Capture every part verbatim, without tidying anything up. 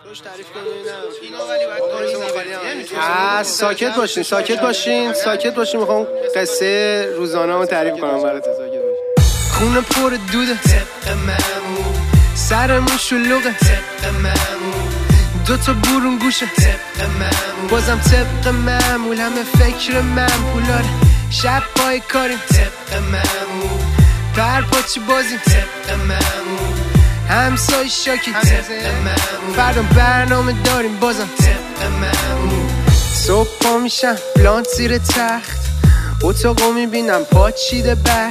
آ ساکت باشین ساکت باشین ساکت باشین میخوام قصه روزانه‌مو تعریف کنم براتون. ساکت باشین. خونه پر دوده طبق معمول، سرمون شلوغه طبق معمول، دو تا برون گوشه طبق معمول، بازم طبق معمول، همه فکر منپولاره، شب پای کاریم طبق معمول، پر پاچی بازیم طبق معمول، همسای شاکی طبق معمول، فردا برنامه داریم بازم طبق معمول. صبح پا میشم پلانت زیر تخت، اتاقو میبینم پاچیده بعد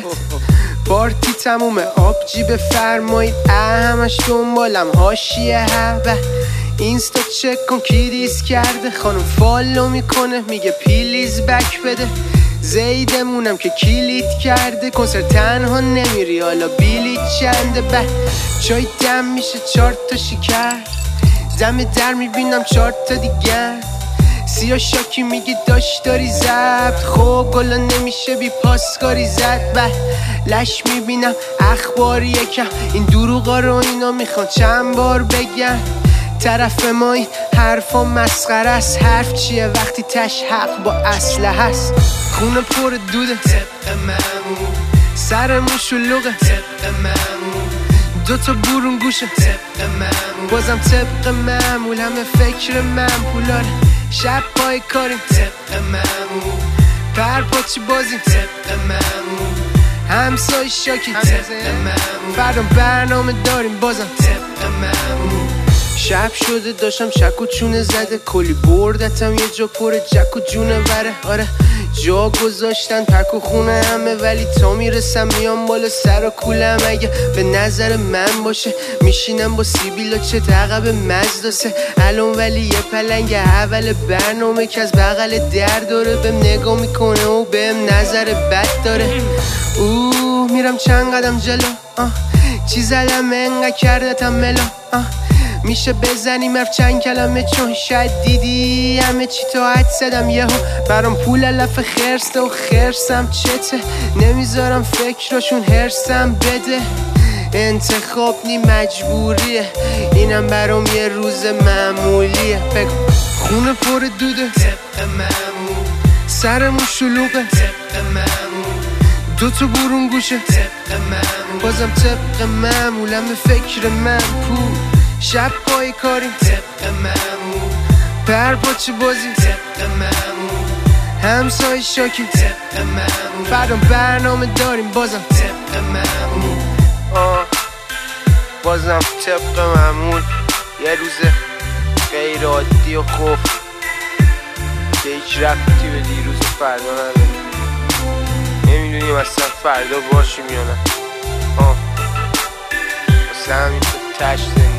پارتی تمومه آب جیب فرمایید، همش دنبالم هاشیه هبه، اینستا چک کن کی دیس کرده، خانم فالو میکنه میگه پیلیز بک بده، زیدمونم که کلیت کرده، کنسرت تنها نمیری حالا بیلیت چنده، بعد چای دم میشه چهار تا شکر، دم در میبینم چهار تا دیگر، سیا شاکی میگی داشت داری زبط، خب گلا نمیشه بی پاسکاری زد، بعد لش میبینم اخبار یکم، این دروغا رو اینا میخوان چند بار بگن، طرف ما این حرفا مسخره است، حرف چیه وقتی تش حق با اسلحه هست، خونه پر دوده طبق معمول، سرمون شلوغه طبق معمول، دو تا برون گوشه طبق معمول، بازم طبق معمول، همه فکر منپولاره، شب پای کاریم طبق معمول، پر پاچی بازیم طبق معمول، همسای شاکی طبق معمول، فردا برنامه داریم بازم طبق معمول. شب شده داشتم شک و چونه زده، کلی بردتم یه جا پر جک و جونه بره، آره جا گذاشتن پک و خونه همه، ولی تا میرسم میام بالا سر و کولم، اگه به نظر من باشه میشینم با سیبیلا چه عقب مزداسه الان، ولی یه پلنگ اول برنامه که از بغل در داره بهم نگاه میکنه و بهم نظر بد داره، اوه میرم چند قدم جلو، آه چی زدم انقدر کردتم ملو، آه میشه بزنیم حرف چند کلمه، چون شاید دیدی همه چی تا حد زدم یهو، برام پول علف خرسته و خرسم چته، نمیذارم فکراشون هرسم بده، انتخاب نی مجبوریه، اینم برام یه روز معمولیه، بگو خونه پر دوده طبق معمول، سرمون شلوغه طبق معمول، دو تا برون گوشه طبق معمول، بازم طبق معمول، همه فکر منپول، شب پای کاریم طبق معمول، پر پاچی بازیم طبق معمول، همسای شاکی طبق معمول، فردا برنامه داریم بازم طبق معمول، آه بازم طبق معمول، یه روز غیر عادی و خوف که هیچ ربطی به دیروز و فردا نداره، نمیدونیم اصلا فردا باشیم یا نه، آه واسه همین تو تشت